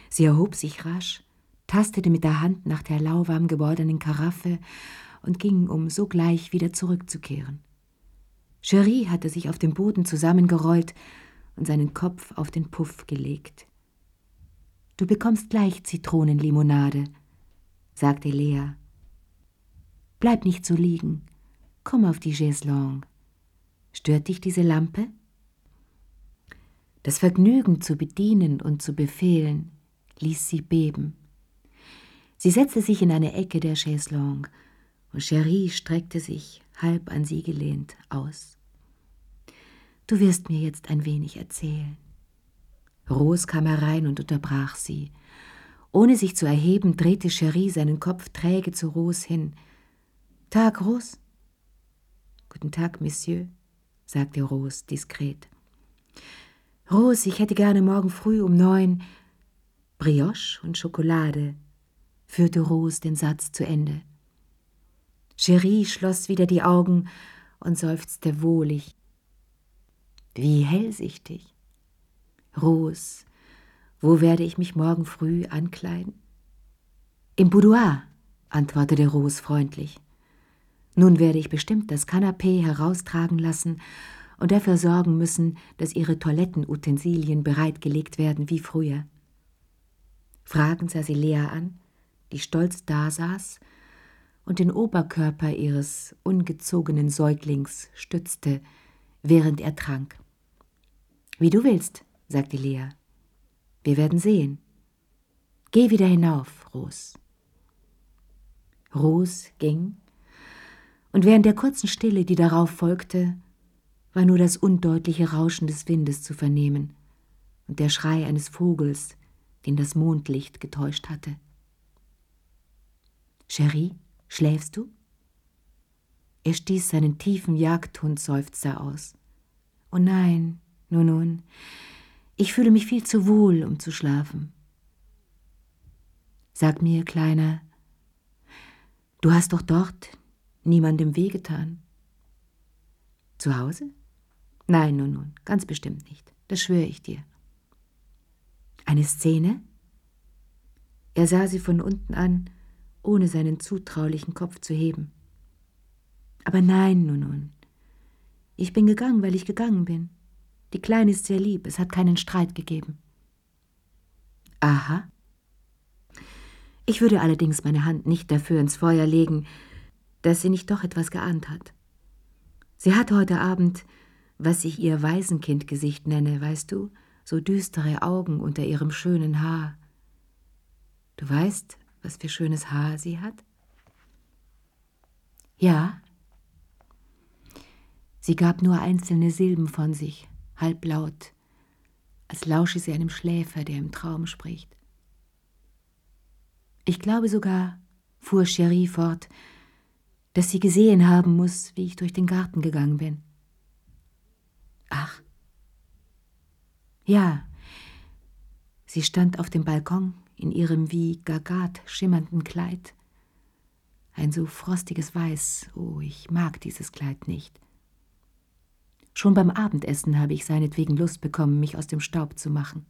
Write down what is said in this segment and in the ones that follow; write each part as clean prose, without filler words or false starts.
Sie erhob sich rasch, tastete mit der Hand nach der lauwarm gewordenen Karaffe und ging, um sogleich wieder zurückzukehren. Cherie hatte sich auf dem Boden zusammengerollt und seinen Kopf auf den Puff gelegt. »Du bekommst gleich Zitronenlimonade«, sagte Lea. »Bleib nicht so liegen. Komm auf die Chaiselongue. Stört dich diese Lampe?« Das Vergnügen zu bedienen und zu befehlen ließ sie beben. Sie setzte sich in eine Ecke der Chaiselongue und Cherie streckte sich, halb an sie gelehnt, aus. »Du wirst mir jetzt ein wenig erzählen.« Rose kam herein und unterbrach sie. Ohne sich zu erheben, drehte Cherie seinen Kopf träge zu Rose hin. »Tag, Rose.« »Guten Tag, Monsieur«, sagte Rose diskret. »Rose, ich hätte gerne morgen früh um 9 Brioche und Schokolade«, führte Rose den Satz zu Ende. Cherie schloss wieder die Augen und seufzte wohlig. »Wie hellsichtig. Rose, wo werde ich mich morgen früh ankleiden?« »Im Boudoir«, antwortete Rose freundlich. »Nun werde ich bestimmt das Kanapee heraustragen lassen und dafür sorgen müssen, dass ihre Toilettenutensilien bereitgelegt werden wie früher.« Fragend sah sie Lea an, die stolz dasaß und den Oberkörper ihres ungezogenen Säuglings stützte, während er trank. »Wie du willst«, sagte Lea. »Wir werden sehen. Geh wieder hinauf, Rose.« Rose ging, und während der kurzen Stille, die darauf folgte, war nur das undeutliche Rauschen des Windes zu vernehmen und der Schrei eines Vogels, den das Mondlicht getäuscht hatte. »Cherie, schläfst du?« Er stieß seinen tiefen Jagdhundseufzer aus. »Oh nein, nun, ich fühle mich viel zu wohl, um zu schlafen.« »Sag mir, Kleiner, du hast doch dort niemandem wehgetan?« »Zu Hause? Nein, nun, ganz bestimmt nicht, das schwöre ich dir.« »Eine Szene?« Er sah sie von unten an, ohne seinen zutraulichen Kopf zu heben. »Aber nein, nun, ich bin gegangen, weil ich gegangen bin. Die Kleine ist sehr lieb, es hat keinen Streit gegeben.« »Aha. Ich würde allerdings meine Hand nicht dafür ins Feuer legen, dass sie nicht doch etwas geahnt hat. Sie hat heute Abend, was ich ihr Waisenkindgesicht nenne, weißt du, so düstere Augen unter ihrem schönen Haar. Du weißt, was für schönes Haar sie hat?« »Ja.« Sie gab nur einzelne Silben von sich, halblaut, als lausche sie einem Schläfer, der im Traum spricht. »Ich glaube sogar«, fuhr Cherie fort, »dass sie gesehen haben muss, wie ich durch den Garten gegangen bin.« »Ach.« »Ja, sie stand auf dem Balkon in ihrem wie Gagat schimmernden Kleid. Ein so frostiges Weiß, oh, ich mag dieses Kleid nicht. Schon beim Abendessen habe ich seinetwegen Lust bekommen, mich aus dem Staub zu machen.«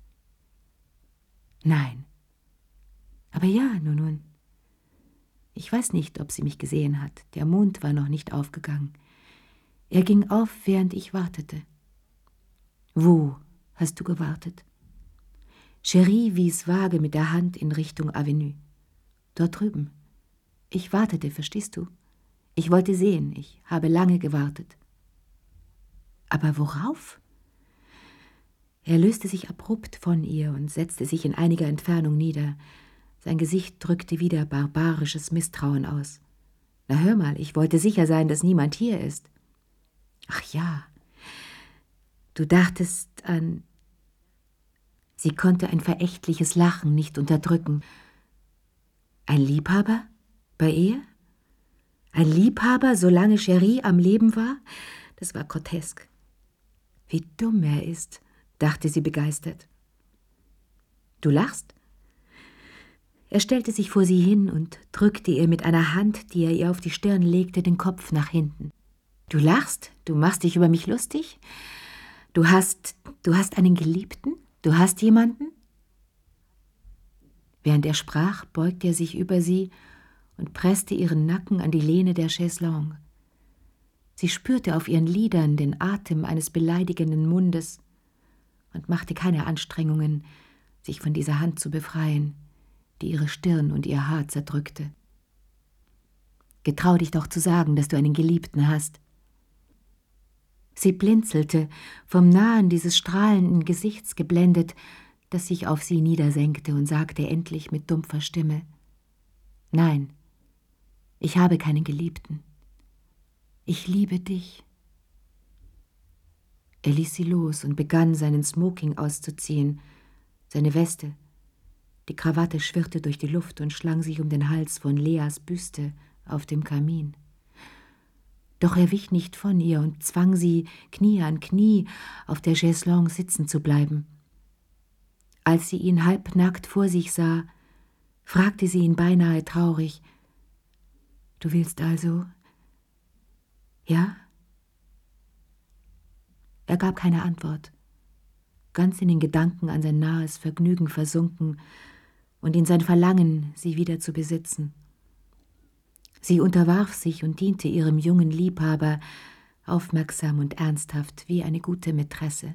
»Nein. Aber ja, nun. Ich weiß nicht, ob sie mich gesehen hat. Der Mond war noch nicht aufgegangen. Er ging auf, während ich wartete.« »Wo hast du gewartet?« Cherie wies vage mit der Hand in Richtung Avenue. »Dort drüben. Ich wartete, verstehst du? Ich wollte sehen, ich habe lange gewartet.« »Aber worauf?« Er löste sich abrupt von ihr und setzte sich in einiger Entfernung nieder. Sein Gesicht drückte wieder barbarisches Misstrauen aus. »Na hör mal, ich wollte sicher sein, dass niemand hier ist.« »Ach ja, du dachtest an...« Sie konnte ein verächtliches Lachen nicht unterdrücken. »Ein Liebhaber? Bei ihr? Ein Liebhaber, solange Cherie am Leben war? Das war grotesk. Wie dumm er ist«, dachte sie begeistert. »Du lachst?« Er stellte sich vor sie hin und drückte ihr mit einer Hand, die er ihr auf die Stirn legte, den Kopf nach hinten. »Du lachst? Du machst dich über mich lustig? Du hast einen Geliebten? Du hast jemanden?« Während er sprach, beugte er sich über sie und presste ihren Nacken an die Lehne der Chaiselongue. Sie spürte auf ihren Lidern den Atem eines beleidigenden Mundes und machte keine Anstrengungen, sich von dieser Hand zu befreien, die ihre Stirn und ihr Haar zerdrückte. »Getrau dich doch zu sagen, dass du einen Geliebten hast.« Sie blinzelte, vom Nahen dieses strahlenden Gesichts geblendet, das sich auf sie niedersenkte, und sagte endlich mit dumpfer Stimme: »Nein, ich habe keinen Geliebten. Ich liebe dich.« Er ließ sie los und begann, seinen Smoking auszuziehen, seine Weste. Die Krawatte schwirrte durch die Luft und schlang sich um den Hals von Leas Büste auf dem Kamin. Doch er wich nicht von ihr und zwang sie, Knie an Knie, auf der Chaiselongue sitzen zu bleiben. Als sie ihn halbnackt vor sich sah, fragte sie ihn beinahe traurig: »Du willst also?« »Ja?« Er gab keine Antwort, ganz in den Gedanken an sein nahes Vergnügen versunken und in sein Verlangen, sie wieder zu besitzen. Sie unterwarf sich und diente ihrem jungen Liebhaber, aufmerksam und ernsthaft wie eine gute Mätresse.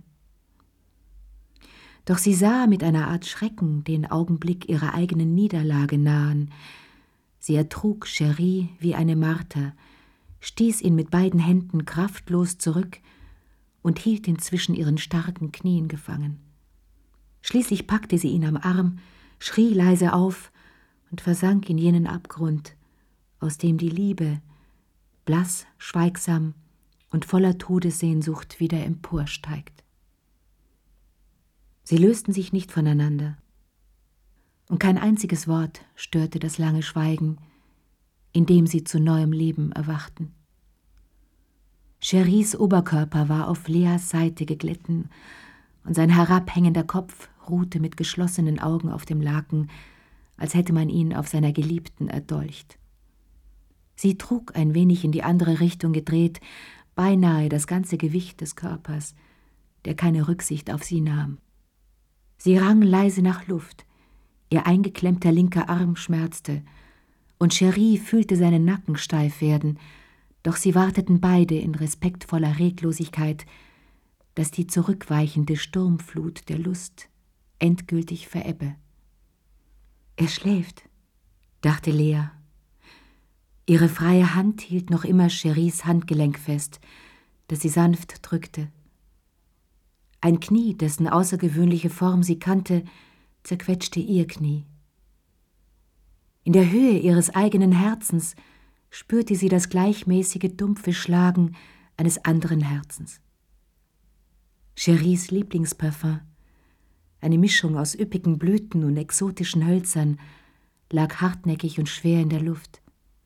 Doch sie sah mit einer Art Schrecken den Augenblick ihrer eigenen Niederlage nahen. Sie ertrug Cherie wie eine Marter, stieß ihn mit beiden Händen kraftlos zurück und hielt ihn zwischen ihren starken Knien gefangen. Schließlich packte sie ihn am Arm, schrie leise auf und versank in jenen Abgrund, aus dem die Liebe, blass, schweigsam und voller Todessehnsucht, wieder emporsteigt. Sie lösten sich nicht voneinander, und kein einziges Wort störte das lange Schweigen, in dem sie zu neuem Leben erwachten. Cheries Oberkörper war auf Leas Seite geglitten, und sein herabhängender Kopf ruhte mit geschlossenen Augen auf dem Laken, als hätte man ihn auf seiner Geliebten erdolcht. Sie trug, ein wenig in die andere Richtung gedreht, beinahe das ganze Gewicht des Körpers, der keine Rücksicht auf sie nahm. Sie rang leise nach Luft, ihr eingeklemmter linker Arm schmerzte, und Cherie fühlte seinen Nacken steif werden, doch sie warteten beide in respektvoller Reglosigkeit, dass die zurückweichende Sturmflut der Lust endgültig verebbe. »Er schläft«, dachte Lea. Ihre freie Hand hielt noch immer Cheries Handgelenk fest, das sie sanft drückte. Ein Knie, dessen außergewöhnliche Form sie kannte, zerquetschte ihr Knie. In der Höhe ihres eigenen Herzens spürte sie das gleichmäßige, dumpfe Schlagen eines anderen Herzens. Cheries Lieblingsparfum, eine Mischung aus üppigen Blüten und exotischen Hölzern, lag hartnäckig und schwer in der Luft.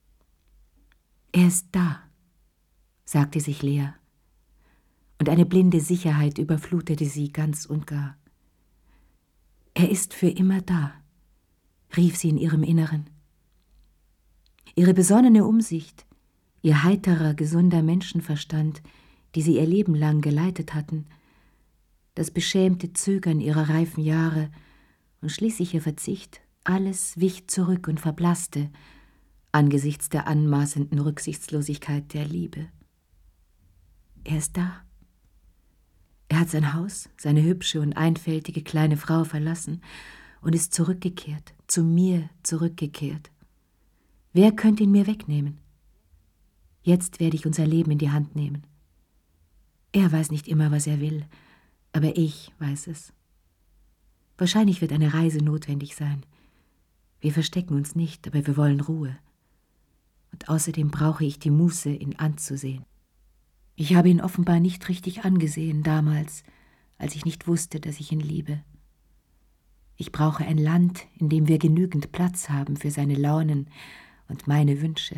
»Er ist da«, sagte sich Lea, und eine blinde Sicherheit überflutete sie ganz und gar. »Er ist für immer da«, rief sie in ihrem Inneren. Ihre besonnene Umsicht, ihr heiterer, gesunder Menschenverstand, die sie ihr Leben lang geleitet hatten, das beschämte Zögern ihrer reifen Jahre und schließlich ihr Verzicht, alles wich zurück und verblasste angesichts der anmaßenden Rücksichtslosigkeit der Liebe. Er ist da. Er hat sein Haus, seine hübsche und einfältige kleine Frau verlassen und ist zurückgekehrt, zu mir zurückgekehrt. Wer könnte ihn mir wegnehmen? Jetzt werde ich unser Leben in die Hand nehmen. Er weiß nicht immer, was er will, aber ich weiß es. Wahrscheinlich wird eine Reise notwendig sein. Wir verstecken uns nicht, aber wir wollen Ruhe. Und außerdem brauche ich die Muße, ihn anzusehen. Ich habe ihn offenbar nicht richtig angesehen damals, als ich nicht wusste, dass ich ihn liebe. Ich brauche ein Land, in dem wir genügend Platz haben für seine Launen und meine Wünsche.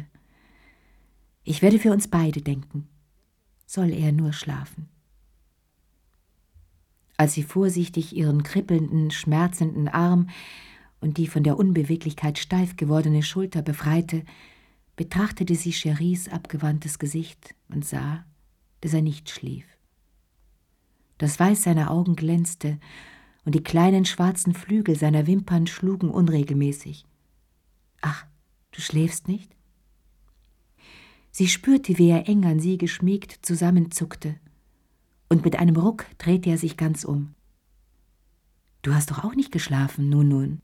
Ich werde für uns beide denken. Soll er nur schlafen. Als sie vorsichtig ihren kribbelnden, schmerzenden Arm und die von der Unbeweglichkeit steif gewordene Schulter befreite, betrachtete sie Cheries abgewandtes Gesicht und sah, dass er nicht schlief. Das Weiß seiner Augen glänzte, und die kleinen schwarzen Flügel seiner Wimpern schlugen unregelmäßig. »Ach, du schläfst nicht?« Sie spürte, wie er eng an sie geschmiegt zusammenzuckte, und mit einem Ruck drehte er sich ganz um. »Du hast doch auch nicht geschlafen, nun.«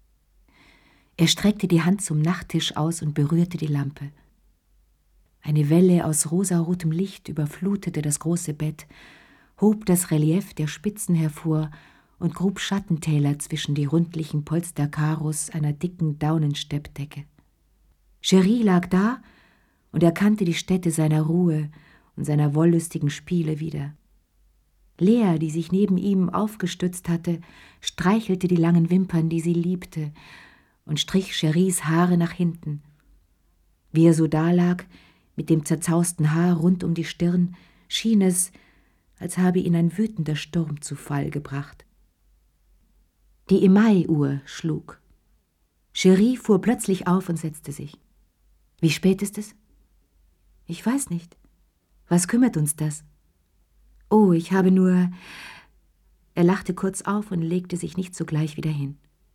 Er streckte die Hand zum Nachttisch aus und berührte die Lampe. Eine Welle aus rosarotem Licht überflutete das große Bett, hob das Relief der Spitzen hervor und grub Schattentäler zwischen die rundlichen Polsterkaros einer dicken Daunensteppdecke. Cherie lag da und erkannte die Stätte seiner Ruhe und seiner wollüstigen Spiele wieder. Lea, die sich neben ihm aufgestützt hatte, streichelte die langen Wimpern, die sie liebte, und strich Cheries Haare nach hinten. Wie er so dalag, mit dem zerzausten Haar rund um die Stirn, schien es, als habe ihn ein wütender Sturm zu Fall gebracht. Die Emai-Uhr schlug. Cherie fuhr plötzlich auf und setzte sich. »Wie spät ist es?« »Ich weiß nicht. Was kümmert uns das?« »Oh, ich habe nur...« Er lachte kurz auf und legte sich nicht sogleich wieder hin.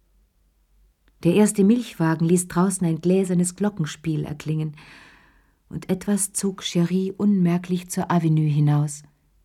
Der erste Milchwagen ließ draußen ein gläsernes Glockenspiel erklingen, und etwas zog Cherie unmerklich zur Avenue hinaus.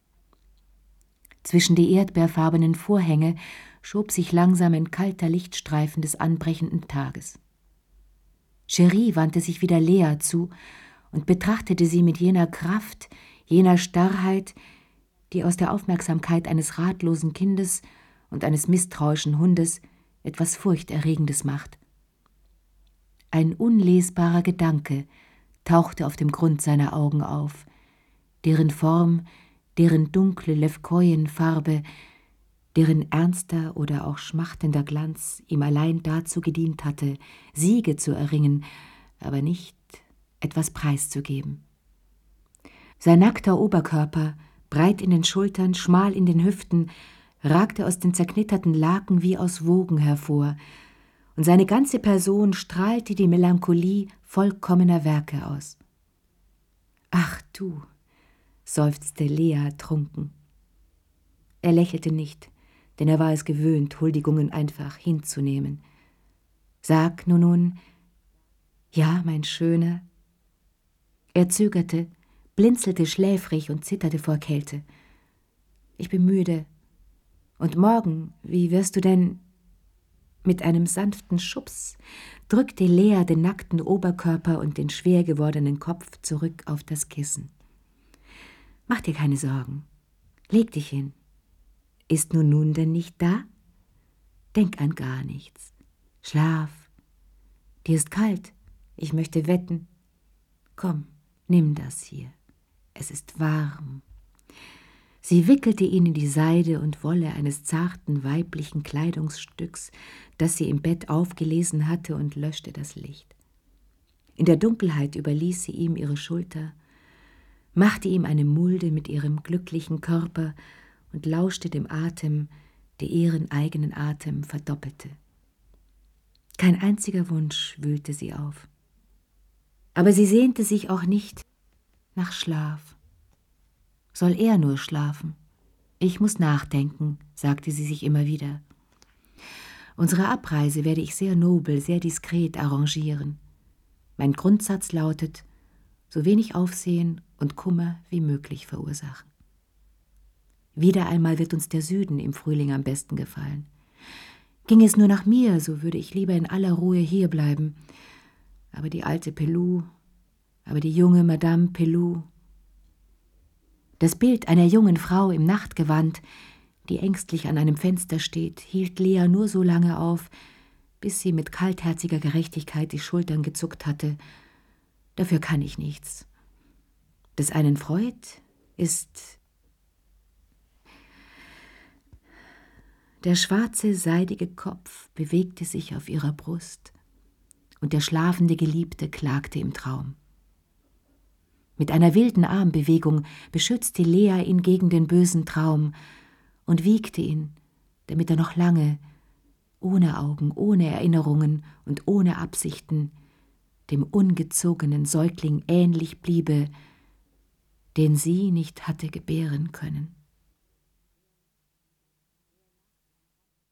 Zwischen die erdbeerfarbenen Vorhänge schob sich langsam ein kalter Lichtstreifen des anbrechenden Tages. Cherie wandte sich wieder Lea zu und betrachtete sie mit jener Kraft, jener Starrheit, die aus der Aufmerksamkeit eines ratlosen Kindes und eines misstrauischen Hundes etwas Furchterregendes macht. Ein unlesbarer Gedanke tauchte auf dem Grund seiner Augen auf, deren Form, deren dunkle Levkojenfarbe, deren ernster oder auch schmachtender Glanz ihm allein dazu gedient hatte, Siege zu erringen, aber nicht etwas preiszugeben. Sein nackter Oberkörper, breit in den Schultern, schmal in den Hüften, ragte aus den zerknitterten Laken wie aus Wogen hervor, und seine ganze Person strahlte die Melancholie vollkommener Werke aus. »Ach du«, seufzte Lea trunken. Er lächelte nicht, denn er war es gewöhnt, Huldigungen einfach hinzunehmen. »Sag nun, ja, mein Schöner.« Er zögerte, blinzelte schläfrig und zitterte vor Kälte. »Ich bin müde. Und morgen, wie wirst du denn...« Mit einem sanften Schubs drückte Lea den nackten Oberkörper und den schwer gewordenen Kopf zurück auf das Kissen. »Mach dir keine Sorgen. Leg dich hin. Ist nun denn nicht da? Denk an gar nichts. Schlaf. Dir ist kalt. Ich möchte wetten. Komm, nimm das hier. Es ist warm.« Sie wickelte ihn in die Seide und Wolle eines zarten weiblichen Kleidungsstücks, das sie im Bett aufgelesen hatte, und löschte das Licht. In der Dunkelheit überließ sie ihm ihre Schulter, machte ihm eine Mulde mit ihrem glücklichen Körper und lauschte dem Atem, der ihren eigenen Atem verdoppelte. Kein einziger Wunsch wühlte sie auf. Aber sie sehnte sich auch nicht nach Schlaf. Soll er nur schlafen? Ich muss nachdenken, sagte sie sich immer wieder. Unsere Abreise werde ich sehr nobel, sehr diskret arrangieren. Mein Grundsatz lautet, so wenig Aufsehen und Kummer wie möglich verursachen. Wieder einmal wird uns der Süden im Frühling am besten gefallen. Ging es nur nach mir, so würde ich lieber in aller Ruhe hierbleiben. Aber die alte Pelou, aber die junge Madame Pelou. Das Bild einer jungen Frau im Nachtgewand, die ängstlich an einem Fenster steht, hielt Lea nur so lange auf, bis sie mit kaltherziger Gerechtigkeit die Schultern gezuckt hatte. Dafür kann ich nichts. Das einen freut, ist... Der schwarze, seidige Kopf bewegte sich auf ihrer Brust, und der schlafende Geliebte klagte im Traum. Mit einer wilden Armbewegung beschützte Lea ihn gegen den bösen Traum und wiegte ihn, damit er noch lange, ohne Augen, ohne Erinnerungen und ohne Absichten, dem ungezogenen Säugling ähnlich bliebe, den sie nicht hatte gebären können.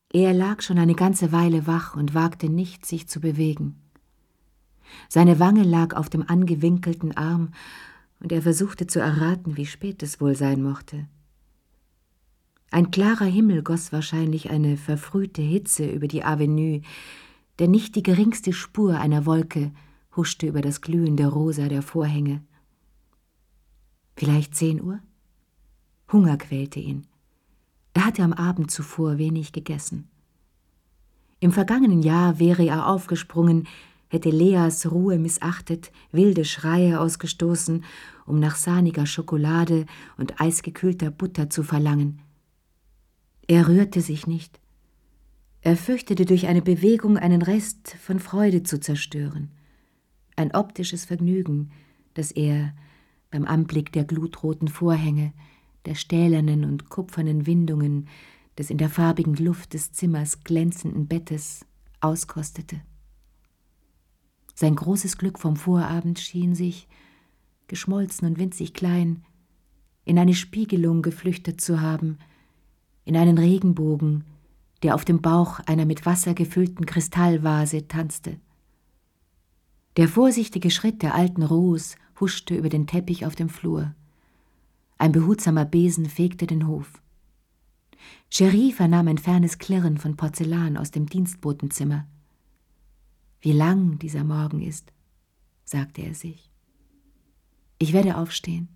Er lag schon eine ganze Weile wach und wagte nicht, sich zu bewegen. Seine Wange lag auf dem angewinkelten Arm, und er versuchte zu erraten, wie spät es wohl sein mochte. Ein klarer Himmel goss wahrscheinlich eine verfrühte Hitze über die Avenue, denn nicht die geringste Spur einer Wolke huschte über das glühende Rosa der Vorhänge. Vielleicht 10 Uhr? Hunger quälte ihn. Er hatte am Abend zuvor wenig gegessen. Im vergangenen Jahr wäre er aufgesprungen, hätte Leas Ruhe missachtet, wilde Schreie ausgestoßen, um nach sahniger Schokolade und eisgekühlter Butter zu verlangen. Er rührte sich nicht. Er fürchtete, durch eine Bewegung einen Rest von Freude zu zerstören. Ein optisches Vergnügen, das er beim Anblick der glutroten Vorhänge, der stählernen und kupfernen Windungen, des in der farbigen Luft des Zimmers glänzenden Bettes auskostete. Sein großes Glück vom Vorabend schien sich, geschmolzen und winzig klein, in eine Spiegelung geflüchtet zu haben, in einen Regenbogen, der auf dem Bauch einer mit Wasser gefüllten Kristallvase tanzte. Der vorsichtige Schritt der alten Rose huschte über den Teppich auf dem Flur. Ein behutsamer Besen fegte den Hof. Cherie vernahm ein fernes Klirren von Porzellan aus dem Dienstbotenzimmer. »Wie lang dieser Morgen ist«, sagte er sich. »Ich werde aufstehen.«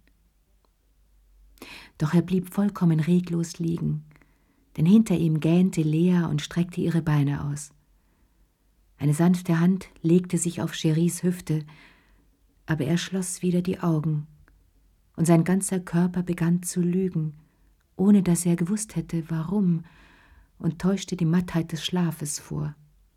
Doch er blieb vollkommen reglos liegen, denn hinter ihm gähnte Lea und streckte ihre Beine aus. Eine sanfte Hand legte sich auf Cheries Hüfte, aber er schloss wieder die Augen, und sein ganzer Körper begann zu lügen, ohne dass er gewusst hätte, warum, und täuschte die Mattheit des Schlafes vor.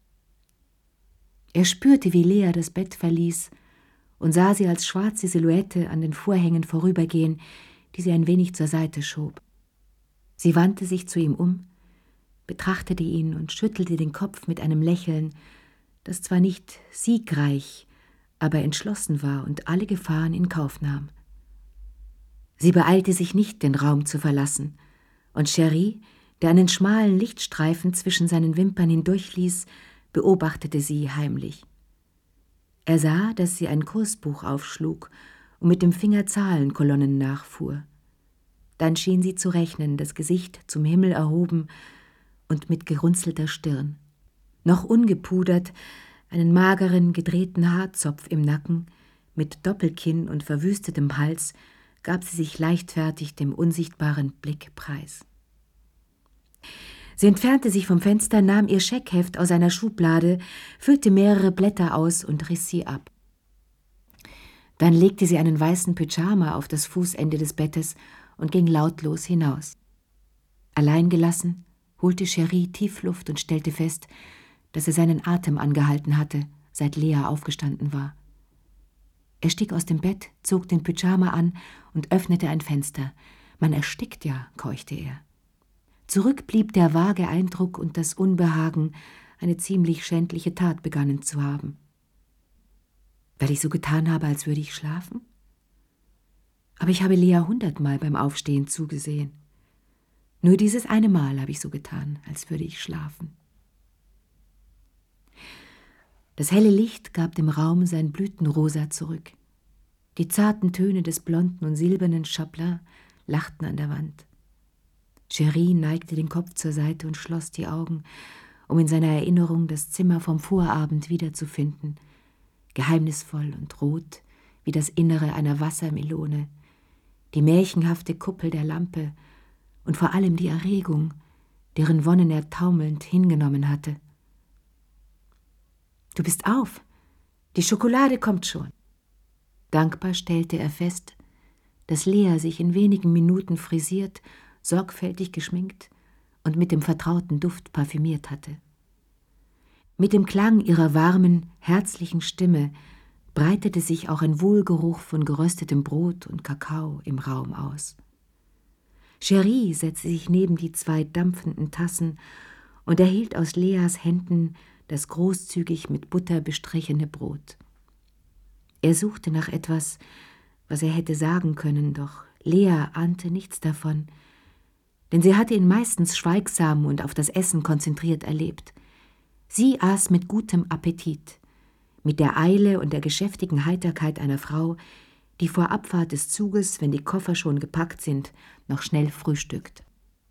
Er spürte, wie Lea das Bett verließ, und sah sie als schwarze Silhouette an den Vorhängen vorübergehen, die sie ein wenig zur Seite schob. Sie wandte sich zu ihm um, betrachtete ihn und schüttelte den Kopf mit einem Lächeln, das zwar nicht siegreich, aber entschlossen war und alle Gefahren in Kauf nahm. Sie beeilte sich nicht, den Raum zu verlassen, und Cherie, der einen schmalen Lichtstreifen zwischen seinen Wimpern hindurchließ, beobachtete sie heimlich. Er sah, dass sie ein Kursbuch aufschlug und mit dem Finger Zahlenkolonnen nachfuhr. Dann schien sie zu rechnen, das Gesicht zum Himmel erhoben und mit gerunzelter Stirn. Noch ungepudert, einen mageren, gedrehten Haarzopf im Nacken, mit Doppelkinn und verwüstetem Hals, gab sie sich leichtfertig dem unsichtbaren Blick preis. Sie entfernte sich vom Fenster, nahm ihr Scheckheft aus einer Schublade, füllte mehrere Blätter aus und riss sie ab. Dann legte sie einen weißen Pyjama auf das Fußende des Bettes und ging lautlos hinaus. Allein gelassen, holte Cherie Tiefluft und stellte fest, dass er seinen Atem angehalten hatte, seit Lea aufgestanden war. Er stieg aus dem Bett, zog den Pyjama an und öffnete ein Fenster. »Man erstickt ja«, keuchte er. Zurück blieb der vage Eindruck und das Unbehagen, eine ziemlich schändliche Tat begangen zu haben. Weil ich so getan habe, als würde ich schlafen? Aber ich habe Lea 100-mal beim Aufstehen zugesehen. Nur dieses eine Mal habe ich so getan, als würde ich schlafen. Das helle Licht gab dem Raum sein Blütenrosa zurück. Die zarten Töne des blonden und silbernen Chapelain lachten an der Wand. Cherie neigte den Kopf zur Seite und schloss die Augen, um in seiner Erinnerung das Zimmer vom Vorabend wiederzufinden, geheimnisvoll und rot wie das Innere einer Wassermelone, die märchenhafte Kuppel der Lampe und vor allem die Erregung, deren Wonnen er taumelnd hingenommen hatte. »Du bist auf, die Schokolade kommt schon.« Dankbar stellte er fest, dass Lea sich in wenigen Minuten frisiert, sorgfältig geschminkt und mit dem vertrauten Duft parfümiert hatte. Mit dem Klang ihrer warmen, herzlichen Stimme breitete sich auch ein Wohlgeruch von geröstetem Brot und Kakao im Raum aus. Cherie setzte sich neben die 2 dampfenden Tassen und erhielt aus Leas Händen das großzügig mit Butter bestrichene Brot. Er suchte nach etwas, was er hätte sagen können, doch Lea ahnte nichts davon, denn sie hatte ihn meistens schweigsam und auf das Essen konzentriert erlebt. Sie aß mit gutem Appetit, mit der Eile und der geschäftigen Heiterkeit einer Frau, die vor Abfahrt des Zuges, wenn die Koffer schon gepackt sind, noch schnell frühstückt.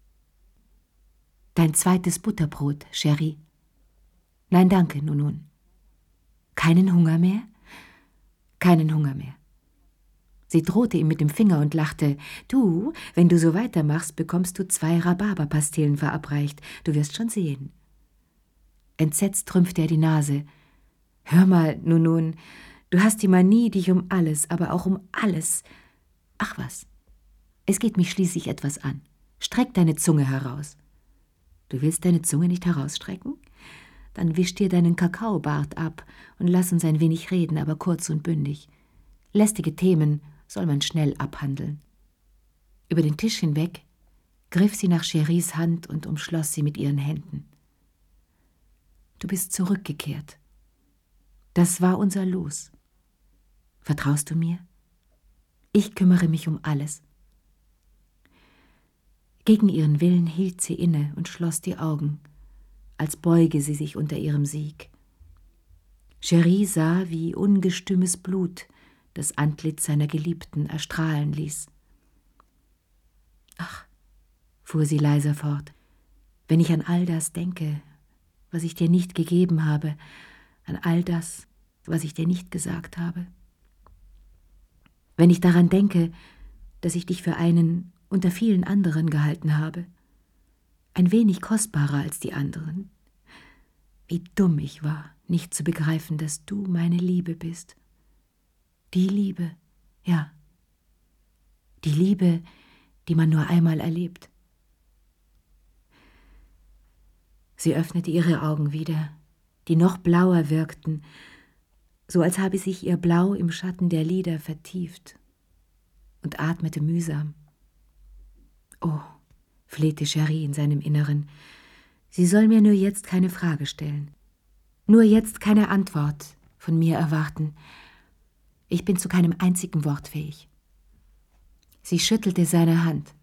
»Dein zweites Butterbrot, Chérie?« »Nein, danke, nun. Keinen Hunger mehr?« »Keinen Hunger mehr.« Sie drohte ihm mit dem Finger und lachte. »Du, wenn du so weitermachst, bekommst du 2 Rhabarberpastillen verabreicht. Du wirst schon sehen.« Entsetzt rümpfte er die Nase. »Hör mal, nun, du hast die Manie, dich um alles, aber auch um alles. Ach was, es geht mich schließlich etwas an. Streck deine Zunge heraus.« »Du willst deine Zunge nicht herausstrecken? Dann wisch dir deinen Kakaobart ab und lass uns ein wenig reden, aber kurz und bündig. Lästige Themen soll man schnell abhandeln.« Über den Tisch hinweg griff sie nach Chéries Hand und umschloss sie mit ihren Händen. »Du bist zurückgekehrt. Das war unser Los. Vertraust du mir? Ich kümmere mich um alles.« Gegen ihren Willen hielt sie inne und schloss die Augen, als beuge sie sich unter ihrem Sieg. Chérie sah, wie ungestümes Blut das Antlitz seiner Geliebten erstrahlen ließ. »Ach«, fuhr sie leiser fort, »wenn ich an all das denke, was ich dir nicht gegeben habe, an all das, was ich dir nicht gesagt habe. Wenn ich daran denke, dass ich dich für einen unter vielen anderen gehalten habe, ein wenig kostbarer als die anderen. Wie dumm ich war, nicht zu begreifen, dass du meine Liebe bist. Die Liebe, ja, die Liebe, die man nur einmal erlebt.« Sie öffnete ihre Augen wieder, die noch blauer wirkten, so als habe sich ihr Blau im Schatten der Lider vertieft, und atmete mühsam. »Oh«, flehte Chérie in seinem Inneren, »sie soll mir nur jetzt keine Frage stellen, nur jetzt keine Antwort von mir erwarten. Ich bin zu keinem einzigen Wort fähig.« Sie schüttelte seine Hand.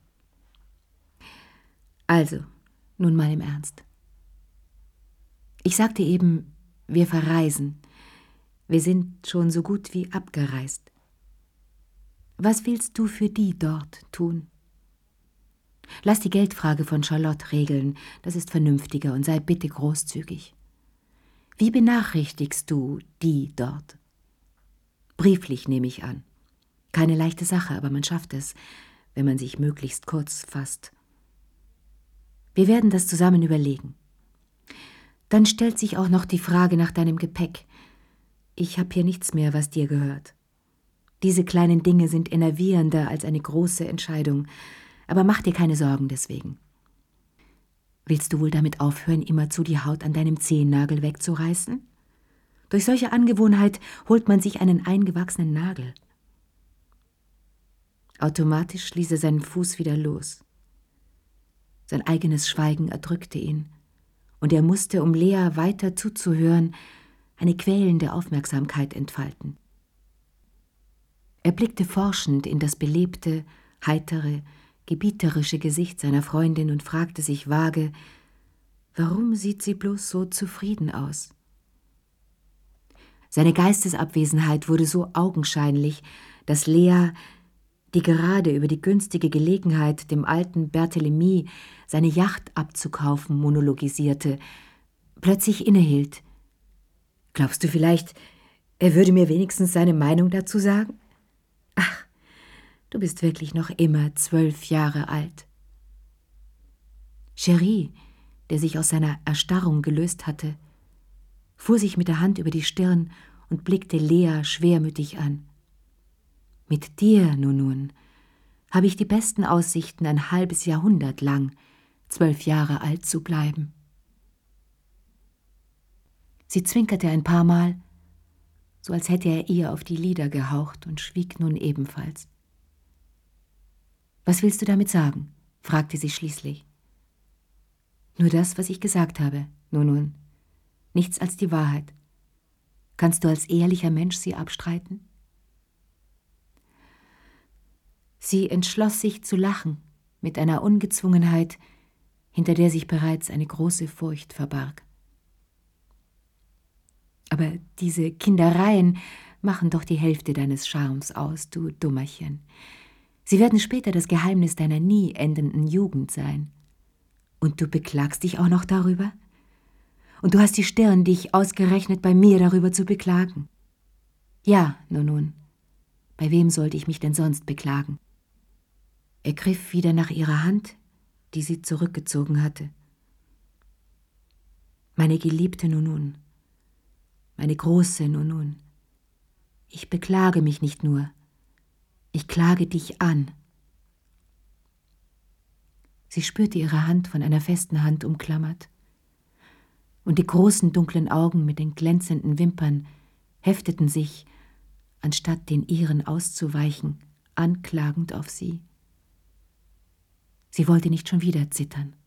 »Also, nun mal im Ernst. Ich sagte eben, wir verreisen. Wir sind schon so gut wie abgereist. Was willst du für die dort tun? Lass die Geldfrage von Charlotte regeln, das ist vernünftiger, und sei bitte großzügig. Wie benachrichtigst du die dort? Brieflich, nehme ich an. Keine leichte Sache, aber man schafft es, wenn man sich möglichst kurz fasst. Wir werden das zusammen überlegen. Dann stellt sich auch noch die Frage nach deinem Gepäck. Ich habe hier nichts mehr, was dir gehört. Diese kleinen Dinge sind enervierender als eine große Entscheidung, aber mach dir keine Sorgen deswegen. Willst du wohl damit aufhören, immerzu die Haut an deinem Zehennagel wegzureißen? Durch solche Angewohnheit holt man sich einen eingewachsenen Nagel. Automatisch ließ er seinen Fuß wieder los. Sein eigenes Schweigen erdrückte ihn, und er musste, um Lea weiter zuzuhören, eine quälende Aufmerksamkeit entfalten. Er blickte forschend in das belebte, heitere, gebieterische Gesicht seiner Freundin und fragte sich vage, warum sieht sie bloß so zufrieden aus? Seine Geistesabwesenheit wurde so augenscheinlich, dass Lea, die gerade über die günstige Gelegenheit, dem alten Berthélemy seine Yacht abzukaufen, monologisierte, plötzlich innehielt. »Glaubst du vielleicht, er würde mir wenigstens seine Meinung dazu sagen? Ach, du bist wirklich noch immer 12 Jahre alt.« Chérie, der sich aus seiner Erstarrung gelöst hatte, fuhr sich mit der Hand über die Stirn und blickte Lea schwermütig an. »Mit dir, nun, habe ich die besten Aussichten, ein halbes Jahrhundert lang 12 Jahre alt zu bleiben.« Sie zwinkerte ein paar Mal, so als hätte er ihr auf die Lider gehaucht, und schwieg nun ebenfalls. »Was willst du damit sagen?« fragte sie schließlich. »Nur das, was ich gesagt habe, nun, nichts als die Wahrheit. Kannst du als ehrlicher Mensch sie abstreiten?« Sie entschloss sich zu lachen, mit einer Ungezwungenheit, hinter der sich bereits eine große Furcht verbarg. Aber diese Kindereien machen doch die Hälfte deines Charmes aus, du Dummerchen. Sie werden später das Geheimnis deiner nie endenden Jugend sein. Und du beklagst dich auch noch darüber? Und du hast die Stirn, dich ausgerechnet bei mir darüber zu beklagen? Ja, nun, bei wem sollte ich mich denn sonst beklagen? Er griff wieder nach ihrer Hand, die sie zurückgezogen hatte. Meine geliebte Nunun, meine große Nunun, ich beklage mich nicht nur, ich klage dich an. Sie spürte ihre Hand von einer festen Hand umklammert, und die großen dunklen Augen mit den glänzenden Wimpern hefteten sich, anstatt den ihren auszuweichen, anklagend auf sie. Sie wollte nicht schon wieder zittern.